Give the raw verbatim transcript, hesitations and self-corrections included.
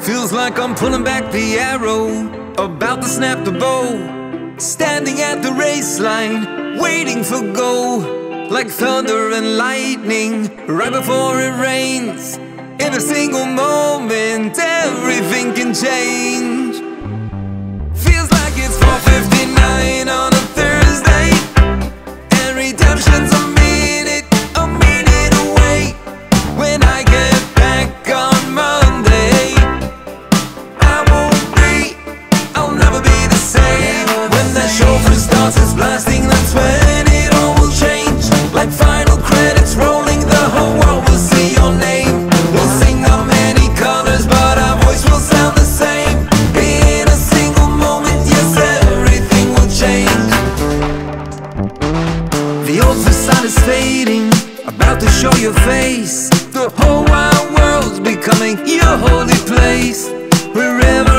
Feels like I'm pulling back the arrow, about to snap the bow. Standing at the race line, waiting for go. Like thunder and lightning, right before it rains. In a single moment, everything can change. Feels like it's four fifty-nine on a Thursday, and redemption's a minute, a minute away. When I get back on Monday, I won't be, I'll never be the same. When that chauffeur starts his blasting, that's when it all will change. Like final credits rolling, the whole world will see your name. We'll sing our many colors, but our voice will sound the same. In a single moment, yes, everything will change. The old facade is fading, about to show your face. The whole wide world's becoming your holy place. Wherever